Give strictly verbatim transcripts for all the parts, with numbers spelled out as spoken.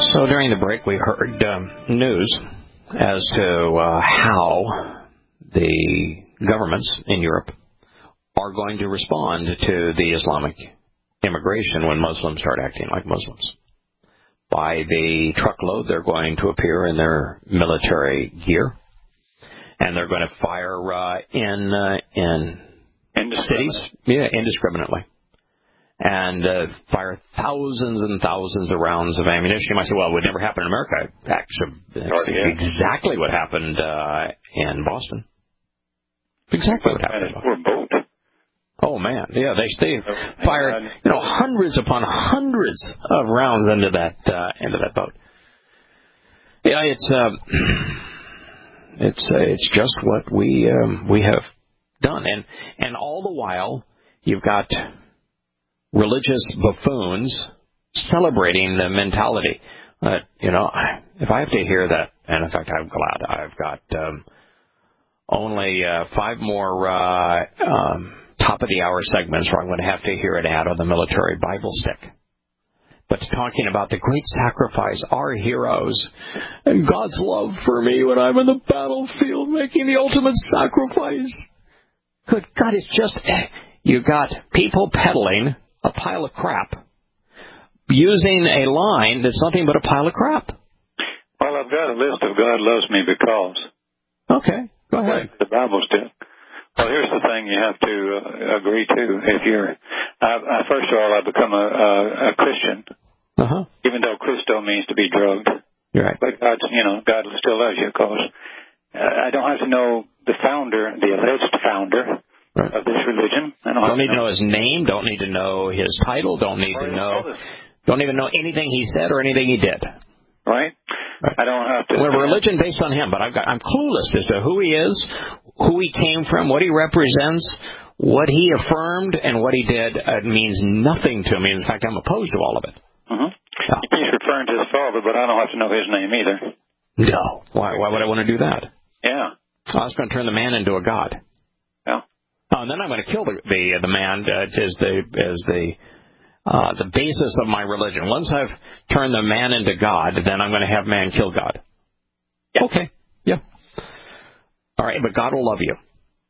So during the break, we heard um, news as to uh, how the governments in Europe are going to respond to the Islamic immigration when Muslims start acting like Muslims. By the truckload, they're going to appear in their military gear, and they're going to fire uh, in uh, in cities, yeah, indiscriminately, and uh, fire thousands and thousands of rounds of ammunition. You might say, well, it would never happen in America. Actually, that's exactly what happened uh, in Boston. Exactly what happened. Poor boat. Oh man, yeah, they they fired you know hundreds upon hundreds of rounds into that uh, into that boat. Yeah, it's uh, it's uh, it's just what we um, we have done, and and all the while you've got religious buffoons celebrating the mentality. Uh, you know, if I have to hear that, and in fact I'm glad I've got um, only uh, five more. Uh, um, top-of-the-hour segments where I'm going to have to hear an ad on the military Bible stick. But talking about the great sacrifice, our heroes, and God's love for me when I'm in the battlefield making the ultimate sacrifice. Good God, it's just, you got people peddling a pile of crap using a line that's nothing but a pile of crap. Well, I've got a list of God loves me because. Okay, go ahead. The Bible stick. Well, here's the thing you have to uh, agree to. If you're, uh, uh, first of all, I become a, a, a Christian, uh-huh. even though Christo means to be drugged. You're right. But God, you know, God still loves you, because uh, I don't have to know the founder, the alleged founder right. of this religion. I don't, don't have need to know. to know his name. Don't need to know his title. Don't need to know. Don't even know anything he said or anything he did. Right? Right. I don't have to. We're a religion based on him, but I've got, I'm clueless as to who he is, who he came from, what he represents, what he affirmed, and what he did. It means nothing to me. In fact, I'm opposed to all of it. Mm-hmm. Yeah. He's referring to his father, but I don't have to know his name either. No. Why, why would I want to do that? Yeah. I was going to turn the man into a god. Yeah. Oh, and then I'm going to kill the the, the man uh, as the as the uh, the basis of my religion. Once I've turned the man into God, then I'm going to have man kill God. Yeah. Okay. Yeah. All right, but God will love you.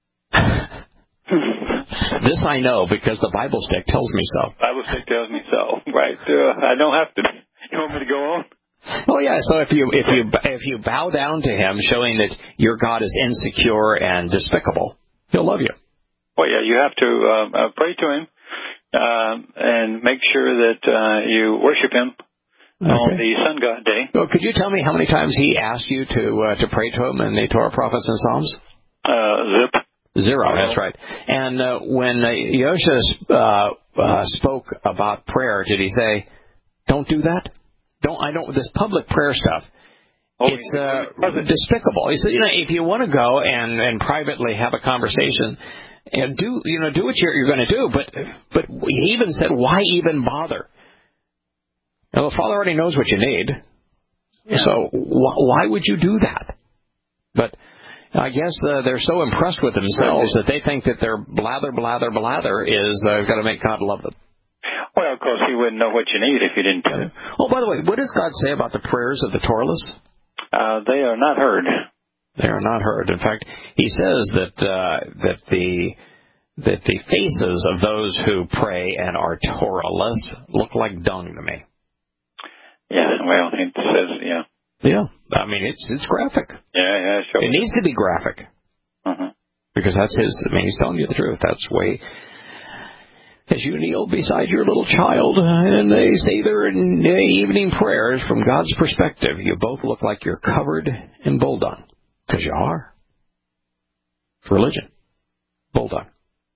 This I know because the Bible stick tells me so. Bible stick tells me so. Right. Uh, I don't have to. You want me to go on? Oh yeah. So if you if you if you bow down to him, showing that your God is insecure and despicable, he'll love you. Well, yeah, you have to um, uh, pray to him um, and make sure that uh, you worship him okay. on the sun god day. Well, could you tell me how many times he asked you to uh, to pray to him in the Torah, Prophets, and Psalms? Uh, zip. Zero, that's right. And uh, when uh, Yosha uh, uh, spoke about prayer, did he say, "Don't do that"? Don't I don't this public prayer stuff. Oh, it's uh, despicable. He said, you know, if you want to go and, and privately have a conversation, and do you know do what you're, you're going to do, but but he even said, why even bother? Now, the Father already knows what you need, yeah. so wh- why would you do that? But I guess uh, they're so impressed with themselves that they think that their blather, blather, blather is uh, going to make God love them. Well, of course, he wouldn't know what you need if you didn't tell him. Oh, by the way, what does God say about the prayers of the Toraless? Uh, they are not heard. They are not heard. In fact, he says that uh, that the that the faces of those who pray and are Toraless look like dung to me. Yeah, well, it says, yeah. Yeah, I mean, it's it's graphic. Yeah, yeah, sure. It needs to be graphic. Uh-huh. Because that's his, I mean, he's telling you the truth. That's the way, as you kneel beside your little child and they say their evening prayers, from God's perspective, you both look like you're covered in bull dung. Because you are. It's religion. Bull dung.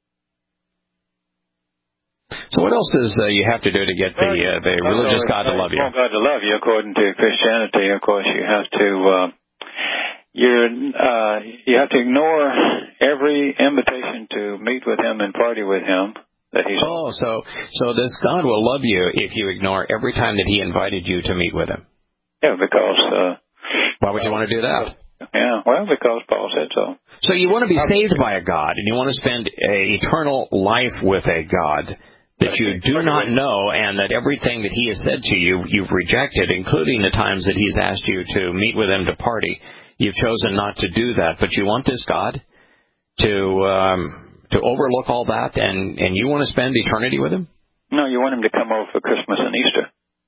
So what else does uh, you have to do to get the uh, the religious God to love you? God to love you, according to Christianity, of course, you have to uh, you're uh, you have to ignore every invitation to meet with Him and party with Him that He's. Oh, so so this God will love you if you ignore every time that He invited you to meet with Him. Yeah, because. Uh, Why would you want to do that? Yeah, well, because Paul said so. So you want to be saved by a God, and you want to spend an eternal life with a God that you do not know, and that everything that he has said to you, you've rejected, including the times that he's asked you to meet with him to party. You've chosen not to do that, but you want this God to um, to overlook all that, and, and you want to spend eternity with him? No, you want him to come over for Christmas and Easter.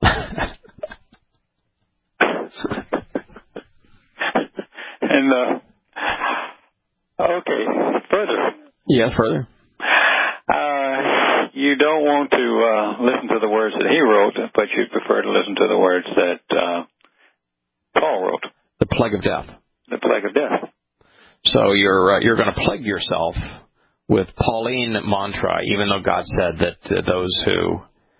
and, uh, okay, further. Yes, further. Uh, you don't want to uh, listen to the words that he wrote, but you'd prefer to listen to the words that uh, Paul wrote. The plague of death. The plague of death. So you're uh, you're going to plague yourself with Pauline mantra, even though God said that uh, those who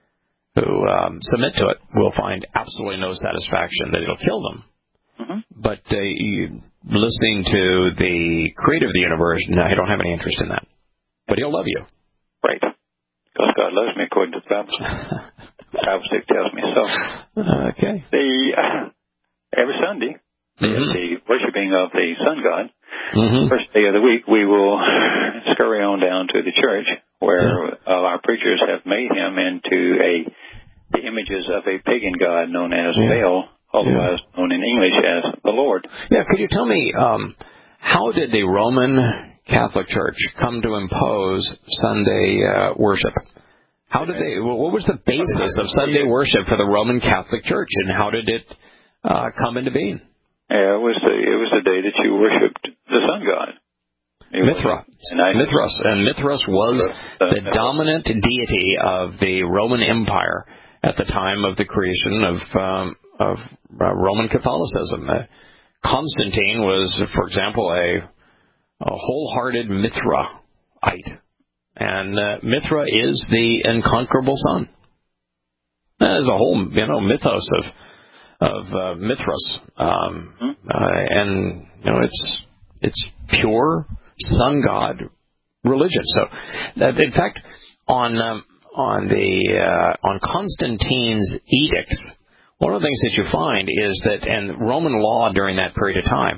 who um, submit to it will find absolutely no satisfaction, that it'll kill them. Mm-hmm. But uh, you, listening to the creator of the universe, no, I don't have any interest in that. But he'll love you. Right. Because God loves me, according to the Bible. The Bible tells me so. Okay. The, uh, every Sunday, mm-hmm. the worshiping of the sun god, mm-hmm. first day of the week, we will scurry on down to the church where yeah. uh, our preachers have made him into a the images of a pagan god known as yeah. Baal, otherwise yeah. known in English as the Lord. Yeah, could you tell me, um, how did the Roman Catholic Church come to impose Sunday uh, worship? How did they? What was the basis of Sunday worship for the Roman Catholic Church, and how did it uh, come into being? Yeah, it was the it was the day that you worshipped the sun god. Mithra. Mithras, and Mithras was the dominant deity of the Roman Empire at the time of the creation of um, of uh, Roman Catholicism. Uh, Constantine was, for example, a a wholehearted Mithraite. And uh, Mithra is the unconquerable sun. There's a whole, you know, mythos of of uh, Mithras, um, uh, and you know, it's it's pure sun god religion. So, that, in fact, on um, on the uh, on Constantine's edicts, one of the things that you find is that, and Roman law during that period of time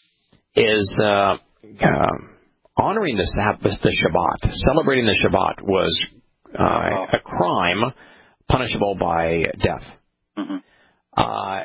is. Uh, Uh, honoring the Sabbath, the Shabbat, celebrating the Shabbat was uh, a crime punishable by death. Mm-hmm. Uh,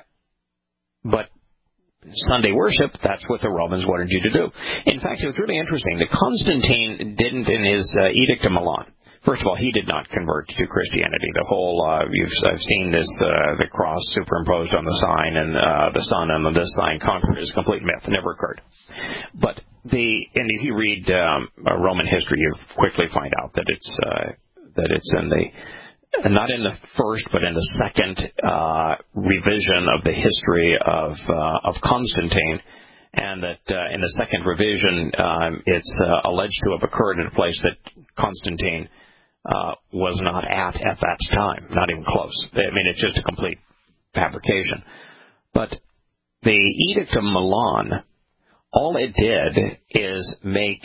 but Sunday worship, that's what the Romans wanted you to do. In fact, it was really interesting that Constantine didn't, in his uh, Edict of Milan, first of all, he did not convert to Christianity. The whole, uh, you've, I've seen this, uh, the cross superimposed on the sign and uh, the sun on this sign conquered is a complete myth. It never occurred. But the, and if you read um, Roman history, you quickly find out that it's uh, that it's in the not in the first, but in the second uh, revision of the history of uh, of Constantine, and that uh, in the second revision, um, it's uh, alleged to have occurred in a place that Constantine uh, was not at at that time, not even close. I mean, it's just a complete fabrication. But the Edict of Milan, all it did is make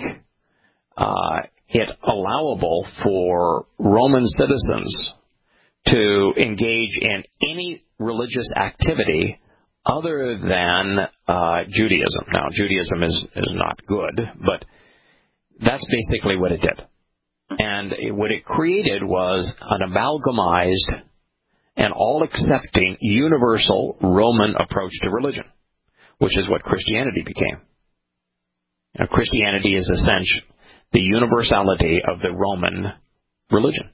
uh, it allowable for Roman citizens to engage in any religious activity other than uh, Judaism. Now, Judaism is, is not good, but that's basically what it did. And it, what it created was an amalgamized and all-accepting universal Roman approach to religion, which is what Christianity became. Now, Christianity is essentially the universality of the Roman religion.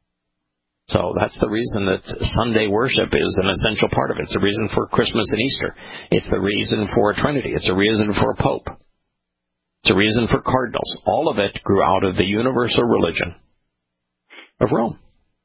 So that's the reason that Sunday worship is an essential part of it. It's the reason for Christmas and Easter. It's the reason for a Trinity. It's a reason for a Pope. It's a reason for cardinals. All of it grew out of the universal religion of Rome.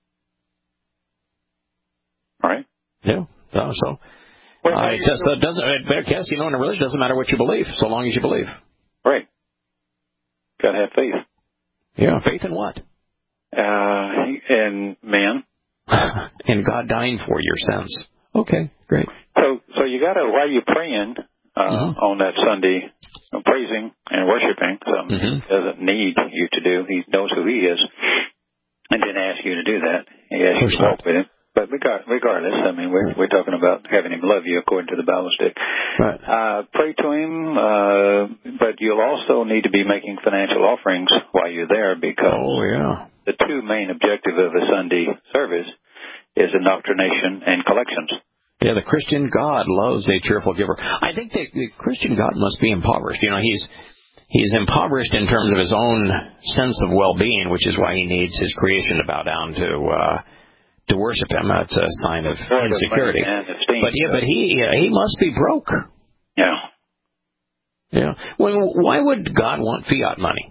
All right. Yeah. So, so well, uh, it, does, so it doesn't. I guess, you know, in a religion, it doesn't matter what you believe, so long as you believe. Right. Got to have faith. Yeah. Faith in what? Uh, in man. In God dying for your sins. Okay, great. So, so you got to, while you're praying uh, mm-hmm. on that Sunday, uh, praising and worshiping, something mm-hmm. he doesn't need you to do. He knows who he is, and didn't ask you to do that. He asked you to walk with him. But regardless, I mean, we're, we're talking about having him love you according to the Bible stick. Right. Uh, pray to him, uh, but you'll also need to be making financial offerings while you're there because oh, yeah. the two main objectives of a Sunday service is indoctrination and collections. Yeah, the Christian God loves a cheerful giver. I think that the Christian God must be impoverished. You know, he's he's impoverished in terms of his own sense of well-being, which is why he needs his creation to bow down to uh, to worship him. That's a sign of insecurity. But yeah, but he uh, he must be broke. Yeah. Yeah. Well, why would God want fiat money?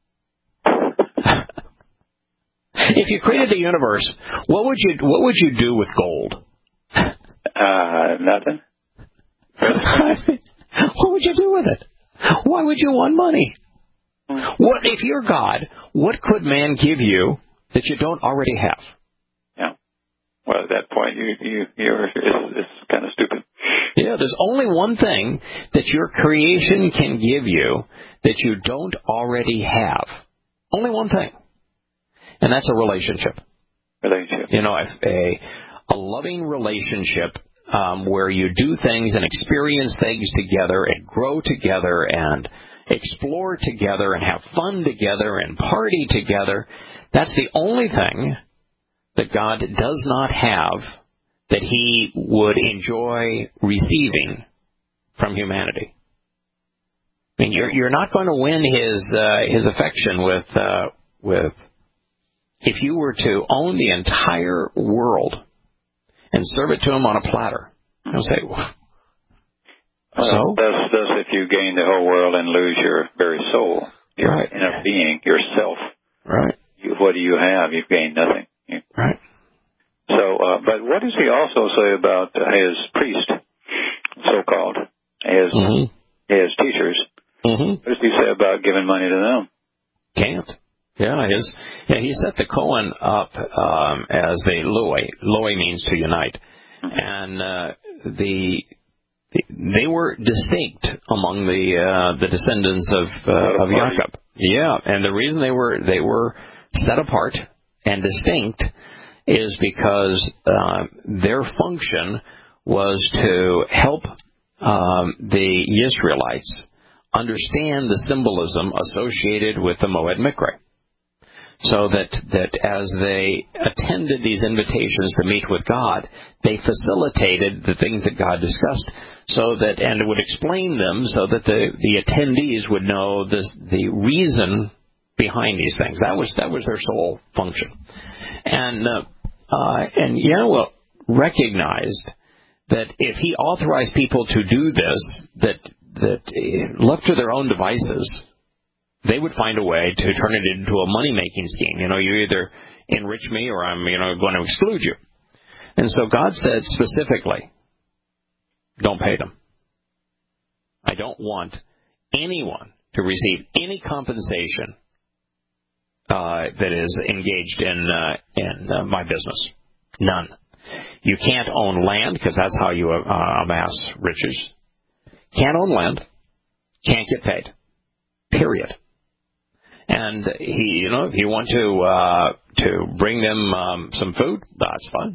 If you created the universe, what would you what would you do with gold? Uh, nothing. What would you do with it? Why would you want money? What if you're God? What could man give you that you don't already have? Yeah. Well, at that point, you you you're it's, it's kind of stupid. Yeah. There's only one thing that your creation can give you that you don't already have. Only one thing. And that's a relationship. Relationship. You know, a, a, a loving relationship um, where you do things and experience things together and grow together and explore together and have fun together and party together. That's the only thing that God does not have that he would enjoy receiving from humanity. I mean, you're, you're not going to win his uh, his affection with uh, with... If you were to own the entire world and serve it to him on a platter, he'll say, well, so? That's, that's if you gain the whole world and lose your very soul, your right. inner being, yourself. Right. You, what do you have? You've gained nothing. You, right. So, uh, but what does he also say about uh, his priest, so-called, his, mm-hmm. his teachers? Mm-hmm. What does he say about giving money to them? Can't. Yeah, his, yeah, he set the Cohen up um, as the Loy. Loy means to unite. And uh, the they were distinct among the uh, the descendants of uh, of Jacob. Yeah, and the reason they were they were set apart and distinct is because uh, their function was to help um, the Israelites understand the symbolism associated with the Moed Mikre. So that, that as they attended these invitations to meet with God, they facilitated the things that God discussed, so that and would explain them so that the, the attendees would know this, the reason behind these things. That was that was their sole function. And uh, uh, and Yahweh recognized that if he authorized people to do this, that that uh, left to their own devices, they would find a way to turn it into a money-making scheme. You know, you either enrich me or I'm, you know, going to exclude you. And so God said specifically, don't pay them. I don't want anyone to receive any compensation uh, that is engaged in uh, in uh, my business. None. You can't own land because that's how you uh, amass riches. Can't own land. Can't get paid. Period. And he, you know, if you want to uh, to bring them um, some food, that's fine.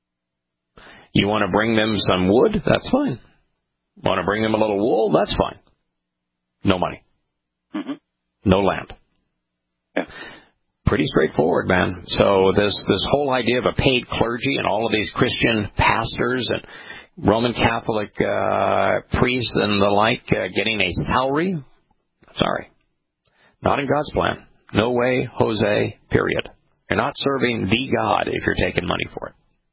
You want to bring them some wood, that's fine. Want to bring them a little wool, that's fine. No money, mm-hmm. No land. Yeah. Pretty straightforward, man. So this this whole idea of a paid clergy and all of these Christian pastors and Roman Catholic uh, priests and the like uh, getting a salary, sorry. Not in God's plan. No way, Jose, period. You're not serving the God if you're taking money for it.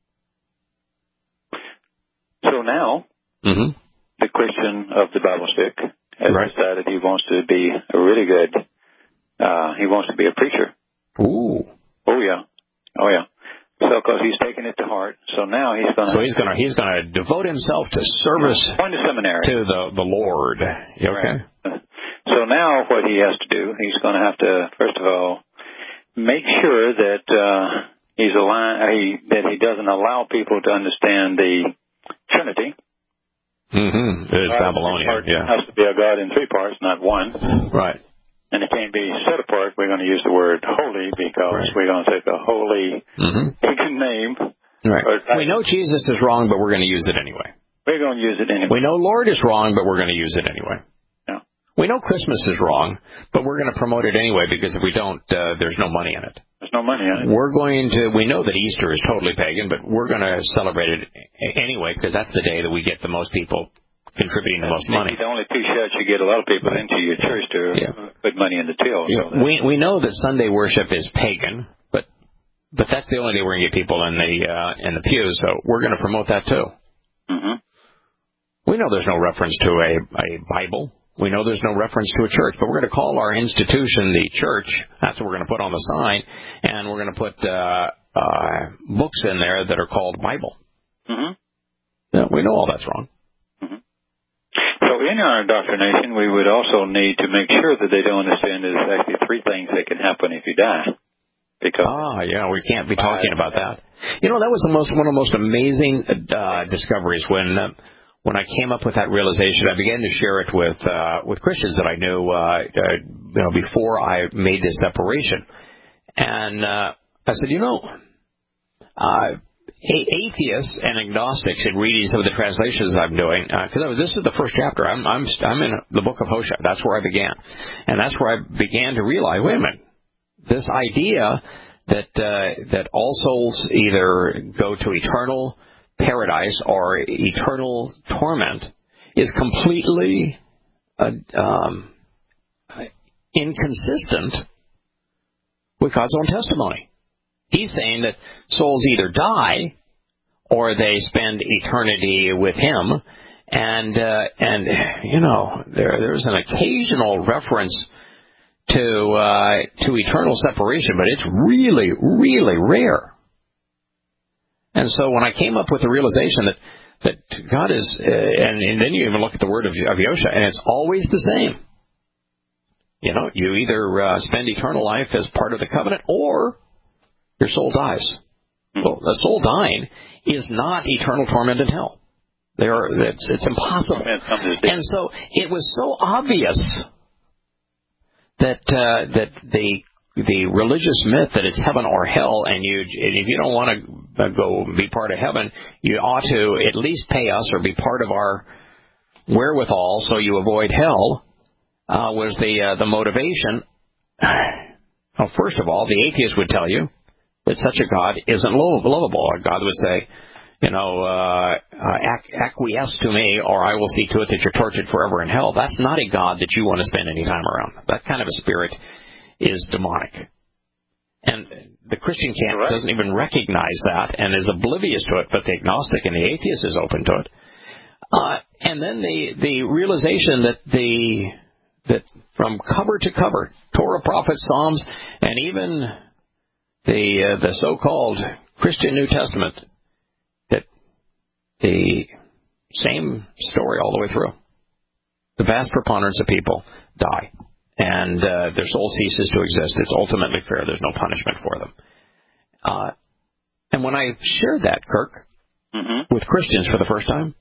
So now, mm-hmm. the Christian of the Bible stick has right. decided he wants to be a really good, uh, he wants to be a preacher. Ooh. Oh, yeah. Oh, yeah. So, because he's taken it to heart, so now he's going to... So he's going to he's going to devote himself to service... Going to seminary. To the, the Lord. You okay? Right. So now what he has to do, he's going to have to, first of all, make sure that uh, he's aligned, he, that he doesn't allow people to understand the Trinity. Mm-hmm. It is Babylonian, part, yeah. It has to be a God in three parts, not one. Right. And it can't be set apart. We're going to use the word holy because right. we're going to take a holy mm-hmm. pagan name Right. Or, we know Jesus is wrong, but we're going to use it anyway. We're going to use it anyway. We know Lord is wrong, but we're going to use it anyway. Yeah. We know Christmas is wrong, but we're going to promote it anyway because if we don't, uh, there's no money in it. There's no money in it. We're going to, we know that Easter is totally pagan, but we're going to celebrate it anyway because that's the day that we get the most people contributing the most money. The only two shots you get a lot of people into your church to yeah. put money in the till. Yeah. So we we know that Sunday worship is pagan, but but that's the only day we're going to get people in the uh, in the pews. So we're going to promote that too. Mm-hmm. We know there's no reference to a, a Bible. We know there's no reference to a church, but we're going to call our institution the church. That's what we're going to put on the sign, and we're going to put uh, uh, books in there that are called Bible. Mm-hmm. Yeah, we know all that's wrong. So in our indoctrination, we would also need to make sure that they don't understand there's actually three things that can happen if you die. Because ah, yeah, we can't be talking about that. You know, that was the most one of the most amazing uh, discoveries when uh, when I came up with that realization. I began to share it with uh, with Christians that I knew, uh, uh, you know, before I made this separation, and uh, I said, you know. Uh, Atheists and agnostics, in reading some of the translations I'm doing, because uh, this is the first chapter. I'm, I'm I'm in the book of Hosea. That's where I began, and that's where I began to realize, wait a minute, this idea that uh, that all souls either go to eternal paradise or eternal torment is completely uh, um, inconsistent with God's own testimony. He's saying that souls either die or they spend eternity with Him, and uh, and you know there there's an occasional reference to uh, to eternal separation, but it's really really rare. And so when I came up with the realization that that God is, uh, and, and then you even look at the word of, of Yosha, and it's always the same. You know, you either uh, spend eternal life as part of the covenant, or your soul dies. Well, the soul dying is not eternal torment in hell. They are, it's, it's impossible. And so it was so obvious that uh, that the the religious myth that it's heaven or hell, and you and if you don't want to go be part of heaven, you ought to at least pay us or be part of our wherewithal so you avoid hell, uh, was the uh, the motivation. Well, first of all, the atheist would tell you that such a God isn't lovable. God would say, you know, uh, uh, acquiesce to me, or I will see to it that you're tortured forever in hell. That's not a God that you want to spend any time around. That kind of a spirit is demonic. And the Christian camp right. doesn't even recognize that and is oblivious to it, but the agnostic and the atheist is open to it. Uh, and then the, the realization that the that from cover to cover, Torah, prophets, Psalms, and even the uh, the so-called Christian New Testament, that the same story all the way through. The vast preponderance of people die, and uh, their soul ceases to exist. It's ultimately fair. There's no punishment for them. Uh, and when I shared that, Kirk, mm-hmm. with Christians for the first time,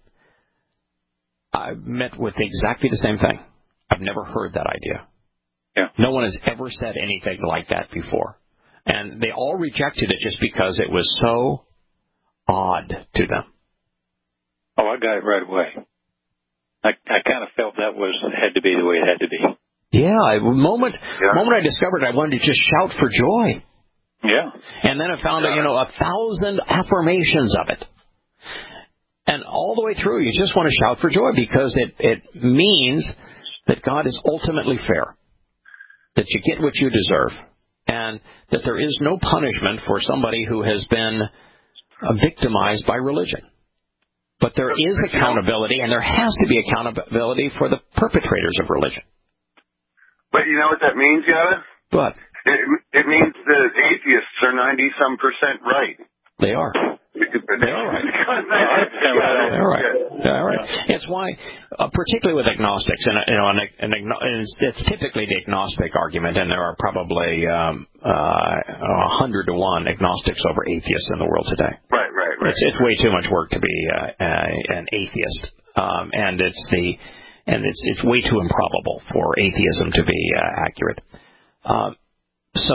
I met with exactly the same thing. I've never heard that idea. Yeah. No one has ever said anything like that before. And they all rejected it just because it was so odd to them. Oh, I got it right away. I, I kind of felt that was had to be the way it had to be. Yeah, the moment, yeah. moment I discovered it, I wanted to just shout for joy. Yeah. And then I found, yeah. you know, a thousand affirmations of it. And all the way through, you just want to shout for joy because it, it means that God is ultimately fair, that you get what you deserve, and that there is no punishment for somebody who has been uh, victimized by religion. But there is accountability, and there has to be accountability for the perpetrators of religion. But you know what that means, Yada? What? It, it means that atheists are ninety-some percent right. They are. They're all right. They're all right. They're all right. It's why, uh, particularly with agnostics, and you know, an, an, an, it's, it's typically the agnostic argument, and there are probably um, uh, a hundred to one agnostics over atheists in the world today. Right, right, right. It's, it's way too much work to be uh, uh, an atheist, um, and it's the and it's it's way too improbable for atheism to be uh, accurate. Uh, so.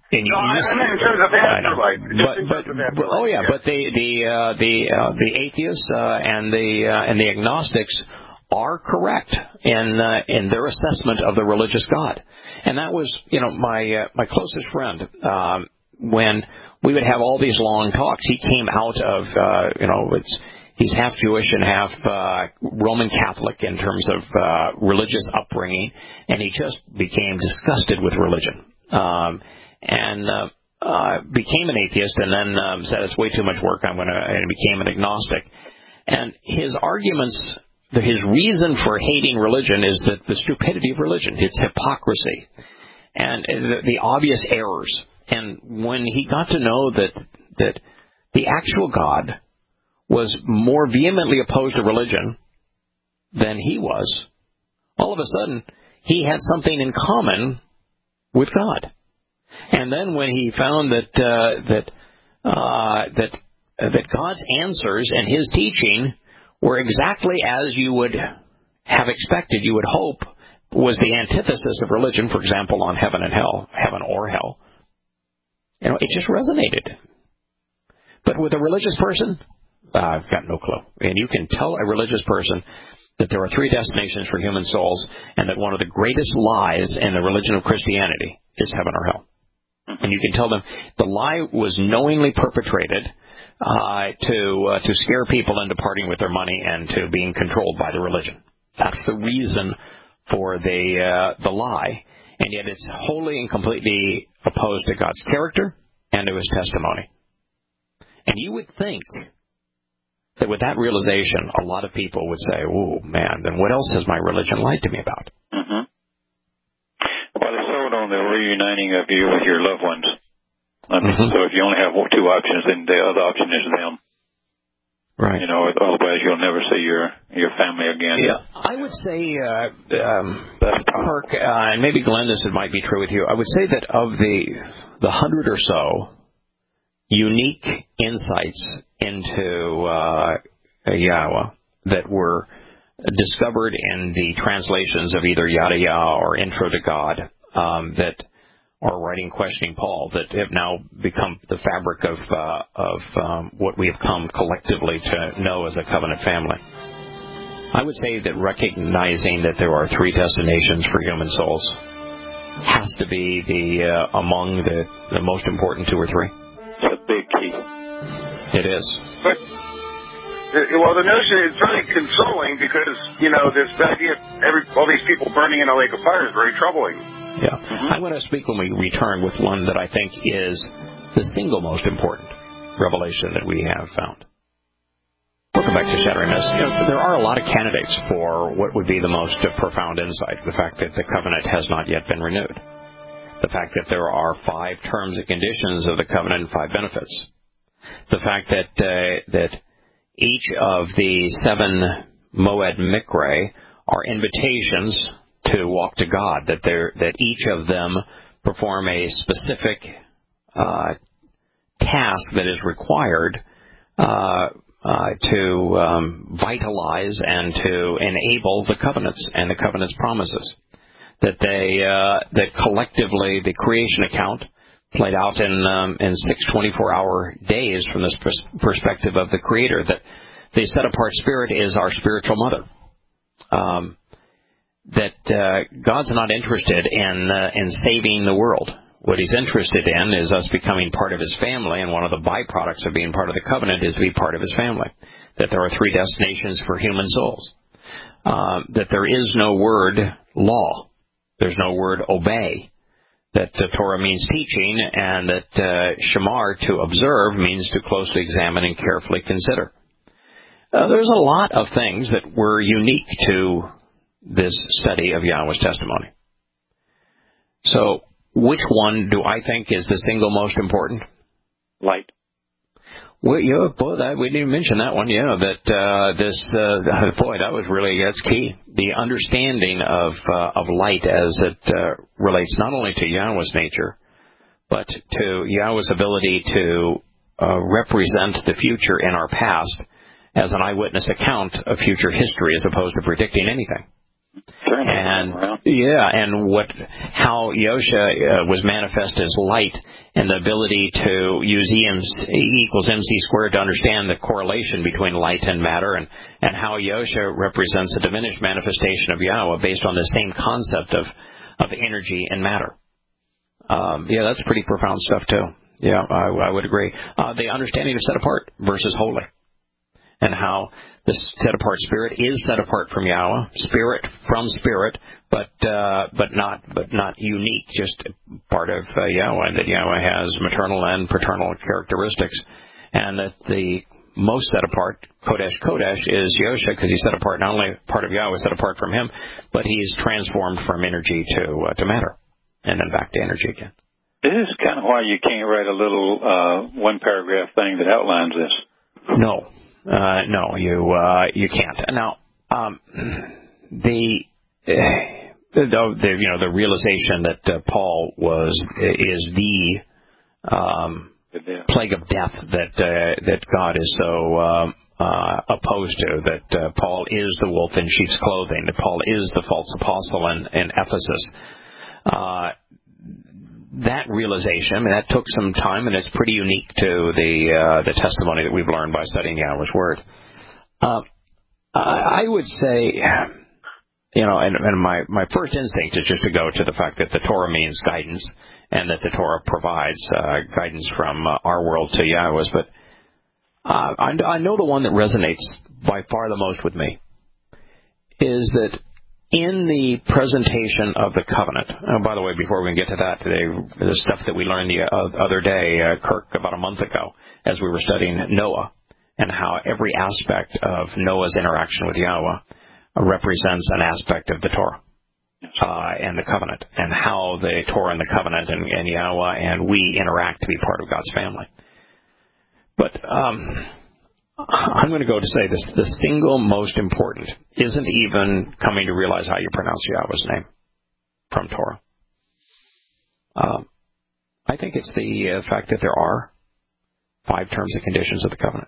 And you, no, you I, just, I mean in terms of afterlife. But, but, but oh yeah, yeah, but the the uh, the uh, the atheists uh, and the uh, and the agnostics are correct in uh, in their assessment of the religious God, and that was you know my uh, my closest friend um, when we would have all these long talks. He came out of uh, you know it's. He's half Jewish and half uh, Roman Catholic in terms of uh, religious upbringing, and he just became disgusted with religion um, and uh, uh, became an atheist, and then um, said it's way too much work. I'm going to, and became an agnostic. And his arguments, his reason for hating religion is that the stupidity of religion, its hypocrisy, and the, the obvious errors. And when he got to know that that the actual God was more vehemently opposed to religion than he was, all of a sudden he had something in common with God. And then when he found that uh, that uh, that uh, that God's answers and his teaching were exactly as you would have expected, you would hope, was the antithesis of religion, for example, on heaven and hell, heaven or hell, you know, it just resonated. But with a religious person, Uh, I've got no clue. And you can tell a religious person that there are three destinations for human souls and that one of the greatest lies in the religion of Christianity is heaven or hell. And you can tell them the lie was knowingly perpetrated uh, to uh, to scare people into parting with their money and to being controlled by the religion. That's the reason for the uh, the lie. And yet it's wholly and completely opposed to God's character and to his testimony. And you would think that with that realization, a lot of people would say, oh, man, then what else has my religion lied to me about? Mm-hmm. Well, it's sold on the reuniting of you with your loved ones. I mean, mm-hmm. So if you only have two options, then the other option is them. Right. You know, otherwise you'll never see your, your family again. Yeah, I would say, uh, um, Kirk, uh, and maybe Glenn, this might be true with you, I would say that of the the hundred or so unique insights into uh, Yahweh that were discovered in the translations of either Yada Yah or Intro to God um, that are writing Questioning Paul that have now become the fabric of uh, of um, what we have come collectively to know as a covenant family. I would say that recognizing that there are three destinations for human souls has to be the uh, among the, the most important two or three. It's a big key. It is. But, well, the notion is very consoling because, you know, this idea of every, all these people burning in a lake of fire is very troubling. Yeah. Mm-hmm. I'm going to speak when we return with one that I think is the single most important revelation that we have found. Welcome back to Shattering Myths. You know, there are a lot of candidates for what would be the most uh, profound insight, the fact that the covenant has not yet been renewed, the fact that there are five terms and conditions of the covenant and five benefits, the fact that uh, that each of the seven Moed Mikre are invitations to walk to God, that that each of them perform a specific uh, task that is required uh, uh, to um, vitalize and to enable the covenants and the covenant's promises. That they uh, that collectively the creation account played out in um, in six twenty-four hour days from this pers- perspective of the Creator. That the set apart Spirit is our spiritual mother. Um, that uh, God's not interested in uh, in saving the world. What He's interested in is us becoming part of His family, and one of the byproducts of being part of the covenant is to be part of His family. That there are three destinations for human souls. Uh, that there is no word law. There's no word obey. That the Torah means teaching, and that uh, shamar, to observe, means to closely examine and carefully consider. Uh, there's a lot of things that were unique to this study of Yahweh's testimony. So, which one do I think is the single most important? Light. Well, yeah, boy, that, we didn't mention that one. Yeah, that uh, this uh, boy, that was really that's key. The understanding of uh, of light as it uh, relates not only to Yahweh's nature, but to Yahweh's ability to uh, represent the future in our past as an eyewitness account of future history, as opposed to predicting anything. And yeah, and what how Yosha uh, was manifest as light, and the ability to use E, M C, E equals M C squared to understand the correlation between light and matter, and, and how Yosha represents a diminished manifestation of Yahweh based on the same concept of, of energy and matter. Um, yeah, that's pretty profound stuff too. Yeah, I, I would agree. Uh, the understanding of set apart versus holy, and how the set-apart spirit is set apart from Yahweh, spirit from spirit, but uh, but not but not unique, just part of uh, Yahweh. And that Yahweh has maternal and paternal characteristics, and that the most set apart Kodesh Kodesh is Yosha, because he's set apart, not only part of Yahweh, set apart from him, but he's transformed from energy to uh, to matter, and then back to energy again. This is kind of why you can't write a little uh, one paragraph thing that outlines this. No. Uh, no, you uh, you can't. Now, um, the, uh, the the you know the realization that uh, Paul was is the um, plague of death that uh, that God is so um, uh, opposed to. That uh, Paul is the wolf in sheep's clothing. That Paul is the false apostle in, in Ephesus. Uh, That realization, I mean, that took some time, and it's pretty unique to the uh, the testimony that we've learned by studying Yahweh's Word. Uh, I would say, you know, and, and my, my first instinct is just to go to the fact that the Torah means guidance, and that the Torah provides uh, guidance from uh, our world to Yahweh's. But uh, I, I know the one that resonates by far the most with me is that in the presentation of the covenant, oh, by the way, before we can get to that, today, the stuff that we learned the other day, uh, Kirk, about a month ago, as we were studying Noah, and how every aspect of Noah's interaction with Yahweh represents an aspect of the Torah uh, and the covenant, and how the Torah and the covenant and, and Yahweh and we interact to be part of God's family. But um I'm going to go to say this, the single most important isn't even coming to realize how you pronounce Yahweh's name from Torah. Um, I think it's the uh, fact that there are five terms and conditions of the covenant.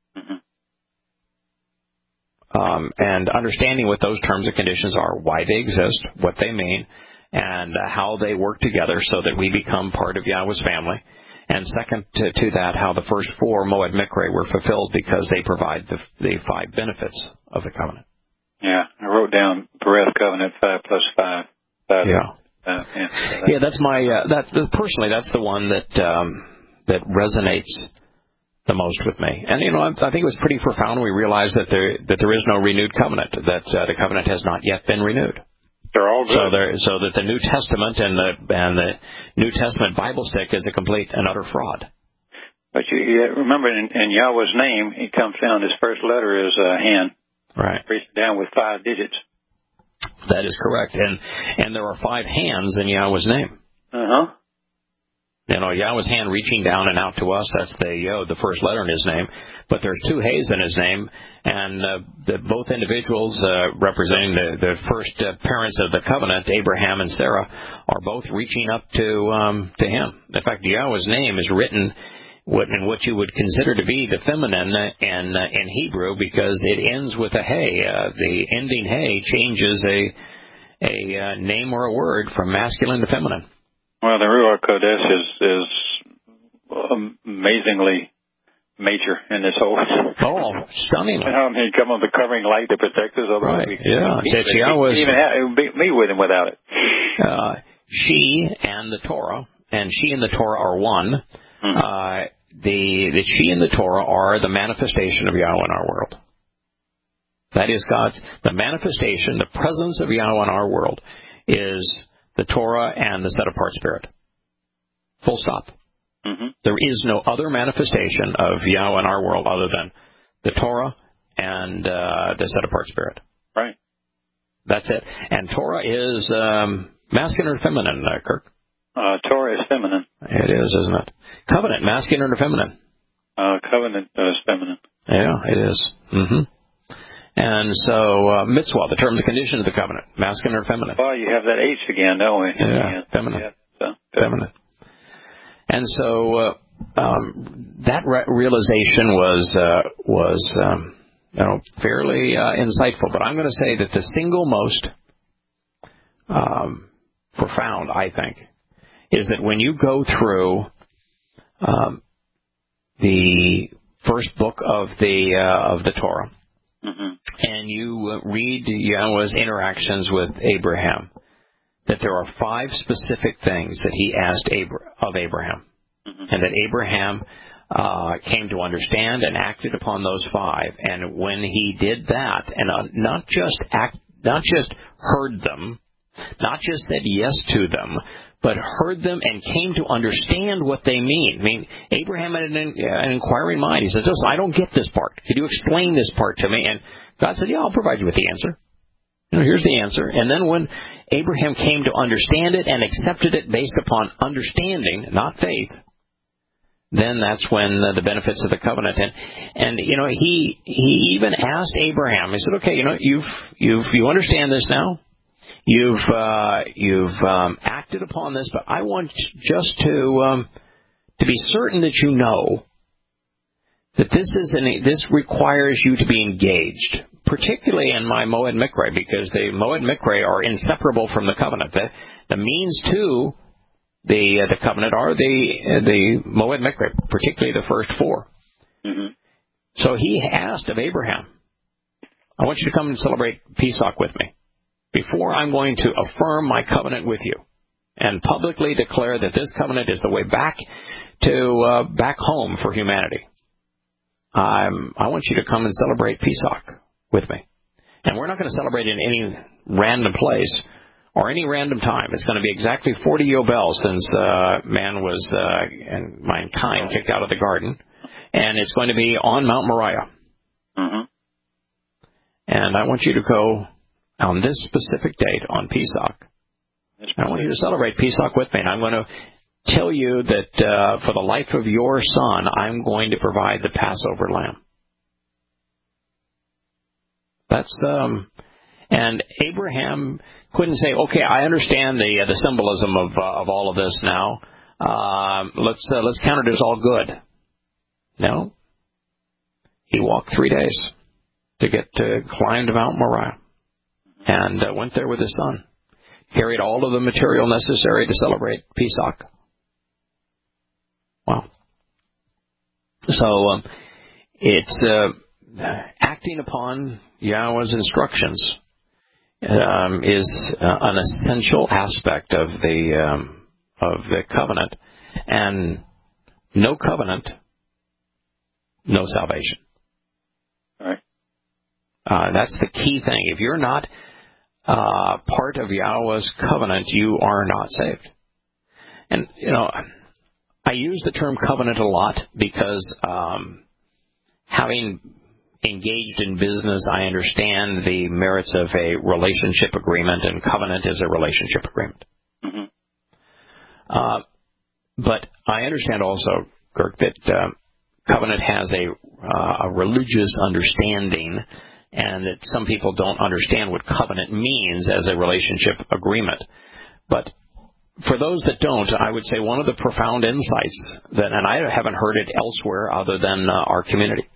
Um, and understanding what those terms and conditions are, why they exist, what they mean, and uh, how they work together so that we become part of Yahweh's family. And second to, to that, how the first four Moed Mikre were fulfilled because they provide the, the five benefits of the covenant. Yeah, I wrote down Bereth covenant five plus five. five yeah. Uh, yeah, yeah, that's my uh, that personally that's the one that um, that resonates the most with me. And you know, I, I think it was pretty profound when we realized that there that there is no renewed covenant, that uh, the covenant has not yet been renewed. They're all good. So, there, so that the New Testament and the and the New Testament Bible stick is a complete and utter fraud. But you, you remember, in, in Yahweh's name, he comes down. His first letter is uh, Han. Right. Reached down with five digits. That is correct, and and there are five hands in Yahweh's name. Uh huh. You know, Yahweh's hand reaching down and out to us, that's the Yod, the first letter in his name. But there's two Hays in his name, and uh, the, both individuals uh, representing the, the first uh, parents of the covenant, Abraham and Sarah, are both reaching up to um, to him. In fact, Yahweh's name is written what, in what you would consider to be the feminine in, uh, in Hebrew, because it ends with a Hay. Uh, the ending Hay changes a, a uh, name or a word from masculine to feminine. Well, the Ruach Kodesh is, is amazingly major in this whole. Oh, stunningly. I mean, come on, the covering light to protect us. Right, we, yeah. We, it's we, Yahweh's, even have, it would be me with him without it. Uh, she and the Torah, and she and the Torah are one. Mm-hmm. Uh, the, the she and the Torah are the manifestation of Yahweh in our world. That is God's, the manifestation, the presence of Yahweh in our world is the Torah and the set-apart spirit. Full stop. Mm-hmm. There is no other manifestation of Yahweh in our world other than the Torah and uh, the set-apart spirit. Right. That's it. And Torah is um, masculine or feminine, uh, Kirk? Uh, Torah is feminine. It is, isn't it? Covenant, masculine or feminine? Uh, covenant uh, is feminine. Yeah, it is. Mm-hmm. And so, uh, mitzvah, the terms and conditions of the covenant, masculine or feminine? Well, you have that H again, don't we? Yeah, yeah. feminine. Yeah, so, feminine. And so, uh, um, that re- realization was, uh, was, um, you know, fairly, uh, insightful. But I'm going to say that the single most um, profound, I think, is that when you go through um, the first book of the uh, of the Torah, mm-hmm. and you read Yahweh's interactions with Abraham, that there are five specific things that he asked Abra- of Abraham, mm-hmm. and that Abraham uh, came to understand and acted upon those five. And when he did that, and uh, not just act, not just heard them, not just said yes to them, but heard them and came to understand what they mean. I mean, Abraham had an, an inquiring mind. He says, listen, I don't get this part. Could you explain this part to me? And God said, yeah, I'll provide you with the answer. You know, here's the answer. And then when Abraham came to understand it and accepted it based upon understanding, not faith, then that's when uh, the benefits of the covenant. And, and you know, he he even asked Abraham, he said, okay, you know, you've you've you understand this now? You've uh, you've um, acted upon this, but I want just to um, to be certain that you know that this is an, this requires you to be engaged, particularly in my Moed Mikre, because the Moed Mikre are inseparable from the covenant. The, the means to the uh, the covenant are the uh, the Moed Mikre, particularly the first four. Mm-hmm. So he asked of Abraham, I want you to come and celebrate Pesach with me, before I'm going to affirm my covenant with you and publicly declare that this covenant is the way back to uh, back home for humanity. Um, I want you to come and celebrate Pesach with me. And we're not going to celebrate in any random place or any random time. It's going to be exactly forty Yobel since uh, man was, uh, and mankind kicked out of the garden. And it's going to be on Mount Moriah. Mm-hmm. And I want you to go on this specific date, on Pesach. I want you to celebrate Pesach with me. And I'm going to tell you that uh, for the life of your son, I'm going to provide the Passover lamb. That's, um, and Abraham couldn't say, okay, I understand the uh, the symbolism of uh, of all of this now. Uh, let's uh, let's count it as all good. No. He walked three days to get to climb to Mount Moriah. And uh, went there with his son. Carried all of the material necessary to celebrate Pesach. Wow. So um, it's uh, acting upon Yahweh's instructions um, is uh, an essential aspect of the um, of the covenant, and no covenant, no salvation. All right. Uh, that's the key thing. If you're not Uh, part of Yahweh's covenant, you are not saved. And, you know, I use the term covenant a lot because um, having engaged in business, I understand the merits of a relationship agreement, and covenant is a relationship agreement. Mm-hmm. Uh, but I understand also, Kirk, that uh, covenant has a, uh, a religious understanding, and that some people don't understand what covenant means as a relationship agreement. But for those that don't, I would say one of the profound insights, that, and I haven't heard it elsewhere other than uh, our community,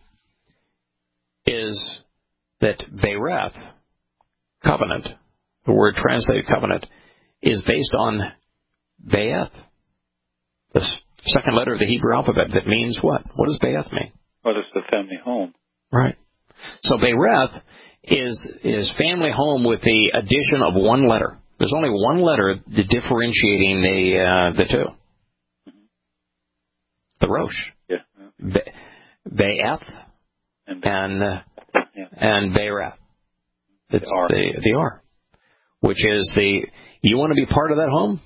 is that Bereth, covenant, the word translated covenant, is based on Be'eth, the second letter of the Hebrew alphabet, that means what? What does Be'eth mean? What is the family home? Right. So Bereth is is family home with the addition of one letter. There's only one letter differentiating the uh, the two. Mm-hmm. The Rosh. Yeah. Be- Be'eth and and, uh, yeah. and Bereth. It's the R. The, the R, which is the, you want to be part of that home?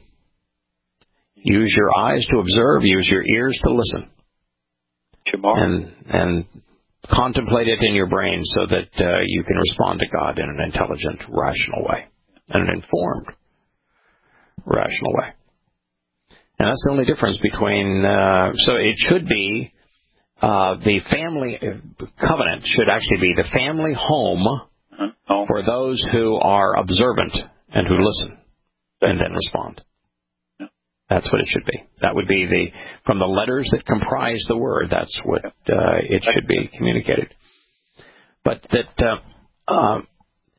Use your eyes to observe. Use your ears to listen. Shamar. And and. Contemplate it in your brain so that uh, you can respond to God in an intelligent, rational way, and an informed, rational way. And that's the only difference between, uh, so it should be, uh, the family covenant should actually be the family home uh-huh. for those who are observant and who listen and then respond. That's what it should be. That would be the, from the letters that comprise the word, that's what uh, it should be communicated. But that, uh, um,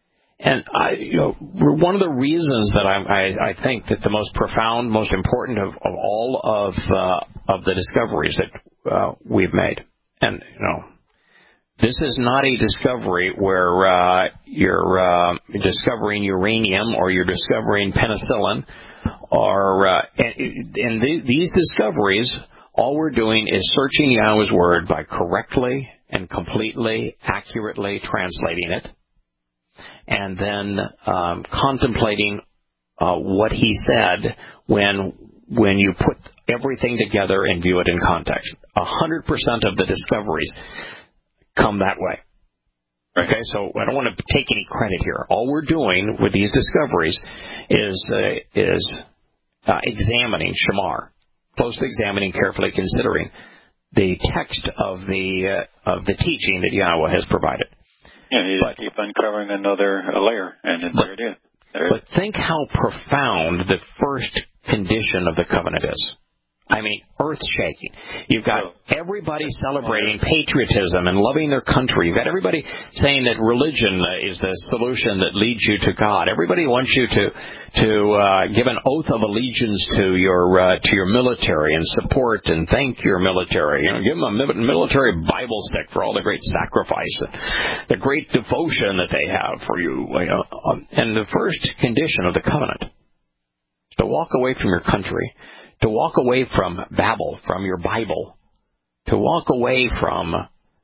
and I, you know, one of the reasons that I, I, I think that the most profound, most important of, of all of uh, of the discoveries that uh, we've made, and you know, this is not a discovery where uh, you're uh, discovering uranium or you're discovering penicillin, or uh, and, and th- these discoveries, all we're doing is searching Yahweh's word by correctly and completely, accurately translating it, and then um, contemplating uh, what he said when when you put everything together and view it in context. A hundred percent of the discoveries come that way. Okay, so I don't want to take any credit here. All we're doing with these discoveries is uh, is uh, examining Shamar, closely examining, carefully considering the text of the uh, of the teaching that Yahweh has provided. Yeah, you but, just keep uncovering another layer, and then but, there it is. There but it is. think how profound the first condition of the covenant is. I mean, earth-shaking. You've got everybody celebrating patriotism and loving their country. You've got everybody saying that religion is the solution that leads you to God. Everybody wants you to to uh, give an oath of allegiance to your uh, to your military and support and thank your military. You know, give them a military Bible stick for all the great sacrifice, the great devotion that they have for you. You know. And the first condition of the covenant is to walk away from your country, to walk away from Babel, from your Bible, to walk away from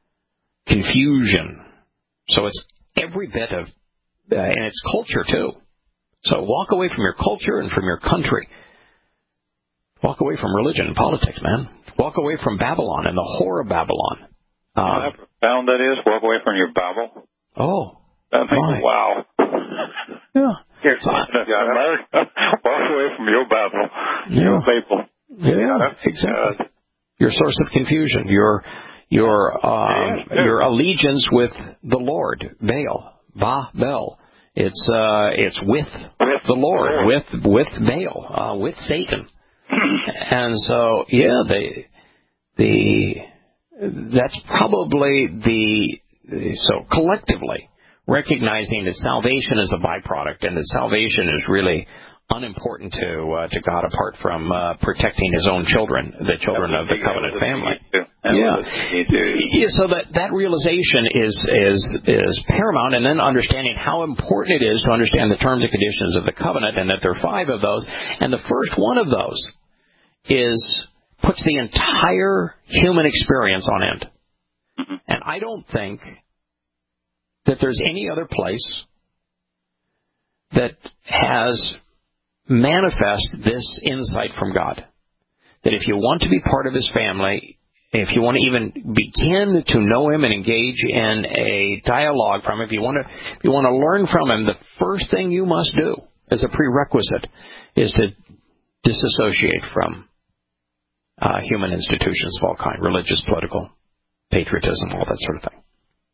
confusion. So it's every bit of, uh, and it's culture too. So walk away from your culture and from your country. Walk away from religion and politics, man. Walk away from Babylon and the whore of Babylon. Uh, you know how profound that is? Walk away from your Babel. Oh. That means, wow. Yeah. Here's so, America, walk away from your Babel, yeah. your Babel. Yeah, yeah, exactly. Uh, your source of confusion, your your um, yeah, your allegiance with the Lord, Baal, Ba Bel. It's uh, it's with, with the Lord, with with Baal, uh, with Satan, and so yeah, the the that's probably the so collectively. Recognizing that salvation is a byproduct and that salvation is really unimportant to uh, to God apart from uh, protecting His own children, the children of the covenant family. Yeah, yeah. So that that realization is is is paramount, and then understanding how important it is to understand the terms and conditions of the covenant, and that there are five of those, and the first one of those is puts the entire human experience on end. Mm-hmm. And I don't think that there's any other place that has manifest this insight from God. That if you want to be part of His family, if you want to even begin to know Him and engage in a dialogue from Him, if you want to, if you want to learn from Him, the first thing you must do as a prerequisite is to disassociate from uh, human institutions of all kind, religious, political, patriotism, all that sort of thing.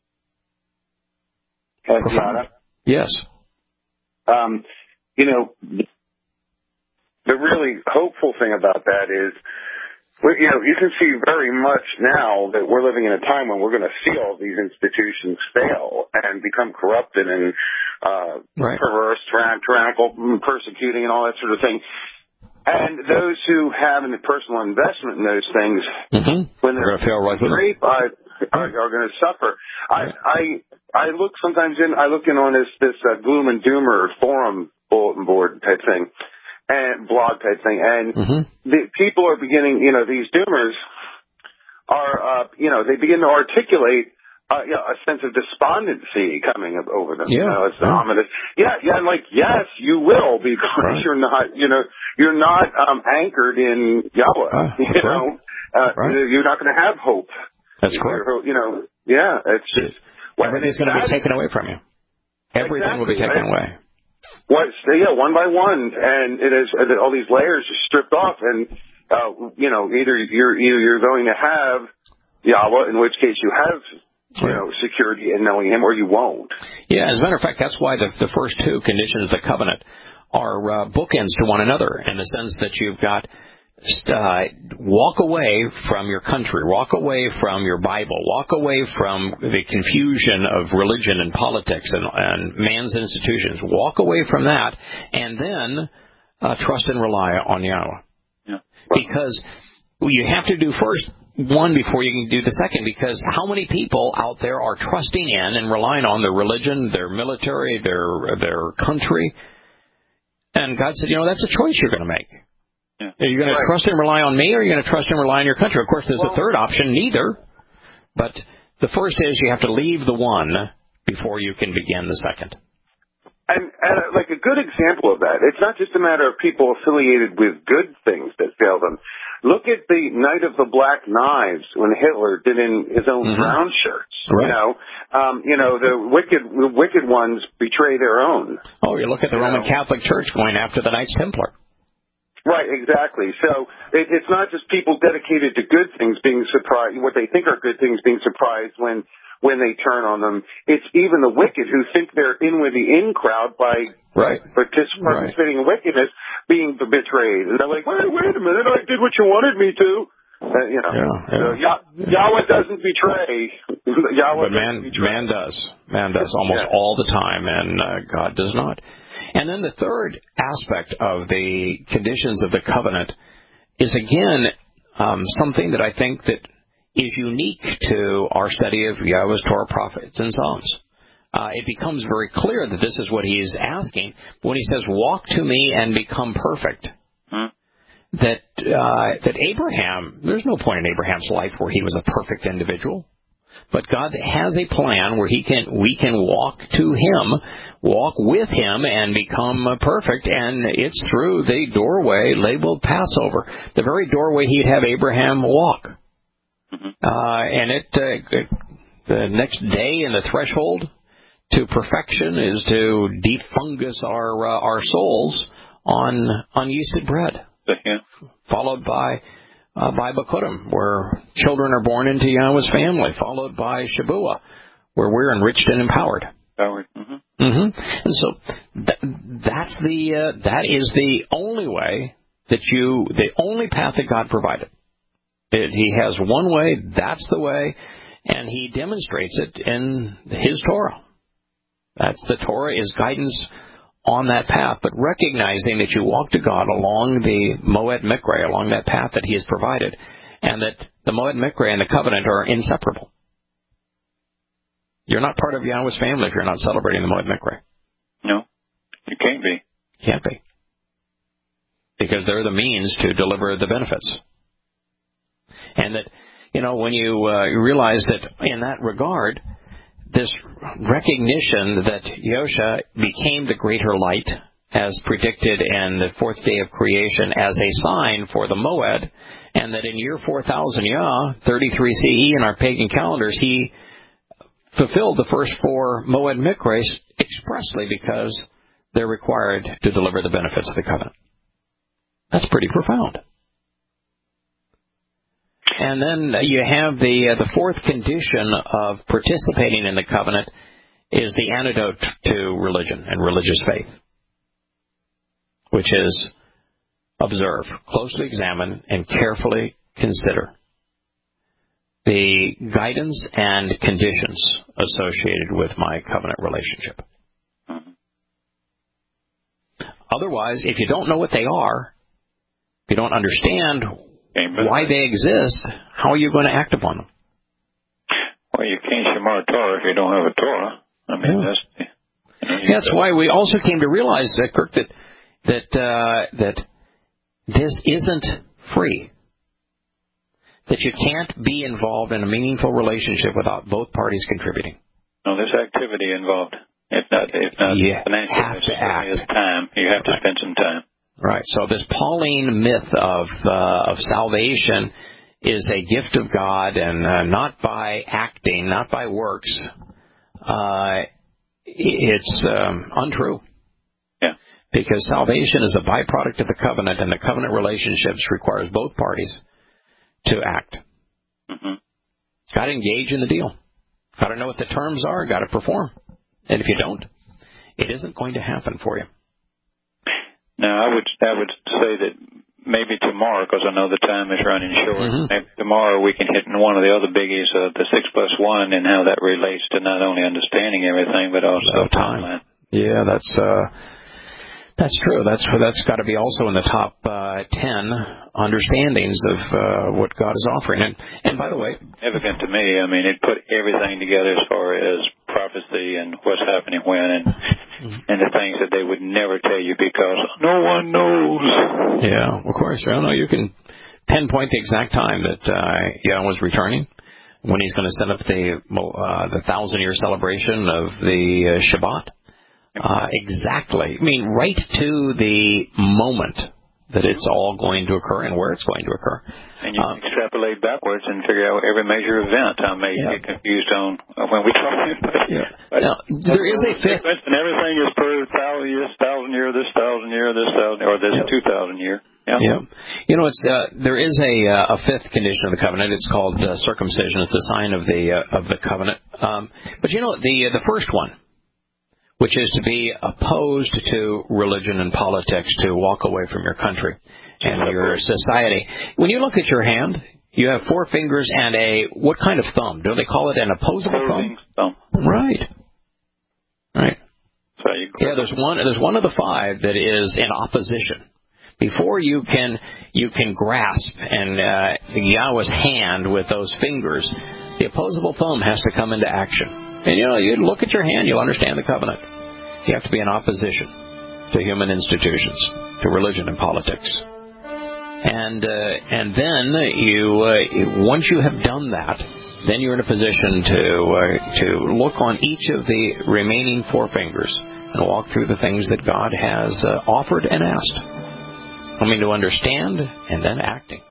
Profound. Yes. Um, you know, the really hopeful thing about that is, you know, you can see very much now that we're living in a time when we're going to see all these institutions fail and become corrupted and uh, right. perverse, tyrann- tyrannical, persecuting, and all that sort of thing. And those who have a personal investment in those things, mm-hmm. when they're fail right great, are, are, are going to suffer. I, I I look sometimes in I look in on this this uh, gloom and doomer forum bulletin board type thing and blog type thing, and mm-hmm. the people are beginning. You know, these doomers are uh, you know they begin to articulate. Uh, you know, a sense of despondency coming over them. Yeah, you know, it's yeah. ominous. Yeah, yeah, and like, yes, you will, because right. you're not, you know, you're not um, anchored in Yahweh. Ah, you know, uh, right. you're not going to have hope. That's correct. You know, yeah, it's just well, everything's going to be taken away from you. Everything exactly, will be taken right? away. What? Yeah, one by one, and it is all these layers are stripped off, and uh, you know, either you're either you're going to have Yahweh, in which case you have. You know, security in knowing Him, or you won't. Yeah, as a matter of fact, that's why the, the first two conditions of the covenant are uh, bookends to one another, in the sense that you've got uh, walk away from your country, walk away from your Bible, walk away from the confusion of religion and politics and, and man's institutions. Walk away from that, and then uh, trust and rely on Yahweh. Yeah. Because you have to do first one before you can do the second, because how many people out there are trusting in and relying on their religion, their military, their their country? And God said, you know, that's a choice you're going to make. Yeah. Are you going to trust and rely on me, or are you going to trust and rely on your country? Of course, there's well, a third option, neither. But the first is you have to leave the one before you can begin the second. And, and uh, like a good example of that, it's not just a matter of people affiliated with good things that fail them. Look at the Night of the Black Knives when Hitler did in his own mm-hmm. brown shirts. Right. You know, um, you know the wicked, the wicked ones betray their own. Oh, you look at the you Roman know? Catholic Church going after the Knights Templar. Right, exactly. So it, it's not just people dedicated to good things being surprised, what they think are good things being surprised when when they turn on them. It's even the wicked who think they're in with the in crowd by right. partic- participating right. in wickedness being betrayed. And they're like, wait, wait a minute, I did what you wanted me to. Uh, you know, yeah, yeah. So Yah- Yahweh doesn't betray. Yahweh but man, doesn't betray. man does. Man does almost yeah. all the time, and uh, God does not. And then the third aspect of the conditions of the covenant is, again, um, something that I think that is unique to our study of Yahweh's Torah, prophets, and Psalms. Uh, it becomes very clear that this is what he is asking. When he says, walk to me and become perfect, hmm. that uh, that Abraham, there's no point in Abraham's life where he was a perfect individual. But God has a plan where he can, we can walk to him, walk with him, and become perfect, and it's through the doorway labeled Passover, the very doorway he'd have Abraham walk. Mm-hmm. Uh, and it, uh, it, the next day in the threshold to perfection is to defungus our uh, our souls on unyeasted bread, Yeah. followed by uh, by Bikurim, where children are born into Yahweh's family, followed by Shabuah, where we're enriched and empowered. Howard. Mm-hmm. Mm-hmm. And so th- that's the uh, that is the only way that you the only path that God provided. It, he has one way, that's the way, and he demonstrates it in his Torah. That's the Torah is guidance on that path, but recognizing that you walk to God along the Moed Mikre, along that path that he has provided, and that the Moed Mikre and the covenant are inseparable. You're not part of Yahweh's family if you're not celebrating the Moed Mikre. No, you can't be. Can't be. Because they're the means to deliver the benefits. And that, you know, when you uh, realize that in that regard, this recognition that Yosha became the greater light as predicted in the fourth day of creation as a sign for the Moed, and that in year four thousand Yah, thirty-three C E in our pagan calendars, he fulfilled the first four Moed Mikres expressly because they're required to deliver the benefits of the covenant. That's pretty profound. And then you have the uh, the fourth condition of participating in the covenant is the antidote to religion and religious faith, which is observe, closely examine, and carefully consider the guidance and conditions associated with my covenant relationship. Mm-hmm. Otherwise, if you don't know what they are, if you don't understand why they exist, how are you going to act upon them? Well, you can't Shemar Torah if you don't have a Torah. I mean, yeah. that's... You know, that's why we also came to realize, uh, Kirk, that that uh, that this isn't free. That you can't be involved in a meaningful relationship without both parties contributing. No, there's activity involved. If not, if not you financial, have to act. There's time. You have to right. spend some time. Right. So this Pauline myth of uh, of salvation is a gift of God, and uh, not by acting, not by works. Uh, it's um, untrue. Yeah. Because salvation is a byproduct of the covenant, and the covenant relationships requires both parties to act. Mm-hmm. Got to engage in the deal. Got to know what the terms are. Got to perform. And if you don't, it isn't going to happen for you. Now, I would I would say that maybe tomorrow, because I know the time is running short, mm-hmm. maybe tomorrow we can hit one of the other biggies, uh, the six plus one, and how that relates to not only understanding everything, but also time. Yeah, that's uh, that's true. That's that's got to be also in the top uh, ten understandings of uh, what God is offering. And and by the way, significant to me. I mean, it put everything together as far as prophecy and what's happening when, and and the things that they would never tell you because no one knows. Yeah, of course. I don't know. You can pinpoint the exact time that uh, Yahweh was returning, when he's going to set up the uh, the thousand year celebration of the uh, Shabbat. Uh, exactly. I mean, right to the moment that it's all going to occur and where it's going to occur. And you can um, extrapolate backwards and figure out every major event. I may yeah. get confused on uh, when we talk about it. Yeah. Now, there is a fifth. And everything is per thousand year, thousand year, this thousand year, this thousand, or this yeah. two thousand year. Yeah. yeah. You know, it's uh, there is a uh, a fifth condition of the covenant. It's called uh, circumcision. It's the sign of the uh, of the covenant. Um, but you know, the uh, the first one, which is to be opposed to religion and politics, to walk away from your country and your society. When you look at your hand, you have four fingers and a, what kind of thumb? Do they call it an opposable thumb? thumb? Right. Right. So you yeah, there's one, there's one of the five that is in opposition. Before you can, you can grasp and uh, Yahweh's hand with those fingers, the opposable thumb has to come into action. And, you know, you look at your hand, you'll understand the covenant. You have to be in opposition to human institutions, to religion and politics. And uh, and then, you uh, once you have done that, then you're in a position to uh, to look on each of the remaining four fingers and walk through the things that God has uh, offered and asked. Coming to understand and then acting.